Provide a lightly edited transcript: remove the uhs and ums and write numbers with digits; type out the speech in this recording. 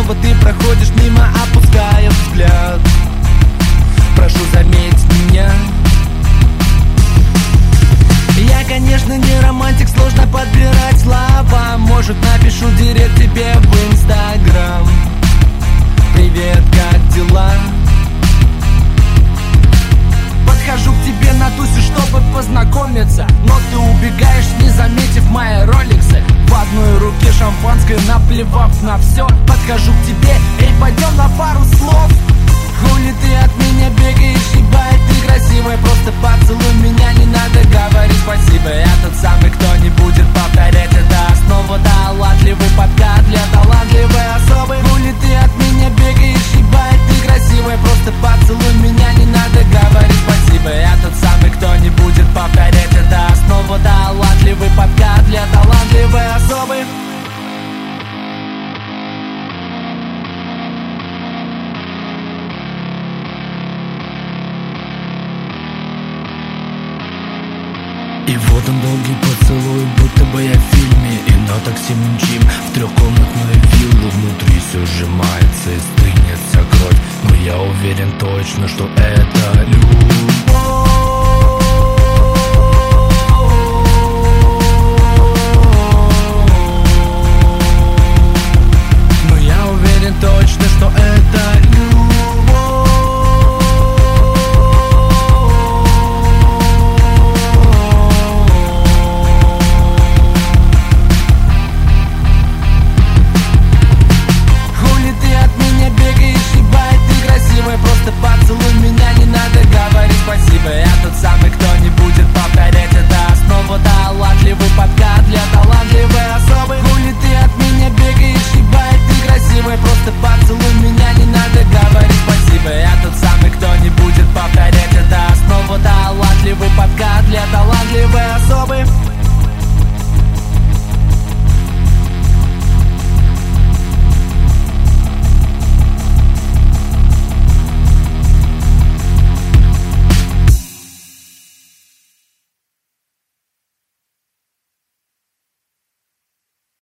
снова ты проходишь мимо, опуская взгляд. Прошу, заметь меня. Я, конечно, не романтик, сложно подбирать слова. Может, напишу директ тебе в Инстаграм: привет, как дела? Подхожу к тебе на тусе, чтобы познакомиться, но ты убегаешь, не заметив мои роликсы. В одной руке шампанское, наплевав на все. Подхожу к тебе, эй, пойдем на пару слов. Хули ты от меня бегаешь, ебать, ты красивая, просто поцелуй меня, не надо говорить спасибо. Я тот самый, кто не будет повторять это снова. Талантливый подкат для талантливой особы. Хули ты от меня бегаешь, ебать, ты красивая, просто поцелуй меня, не надо говорить спасибо. Я тот самый, кто не будет повторять это снова. Талантливый подкат для талантливой особы. И вот он, долгий поцелуй, будто бы я в фильме. И на такси мчим в трехкомнатную виллу. Внутри все сжимается и стынет вся кровь, но я уверен точно, что это любовь.